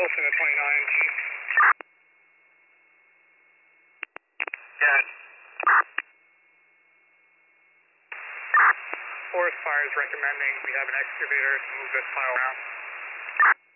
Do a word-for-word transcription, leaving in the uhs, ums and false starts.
Olsen at twenty-nine, Chief. Yeah. Forest Fire is recommending we have an excavator to move this pile around.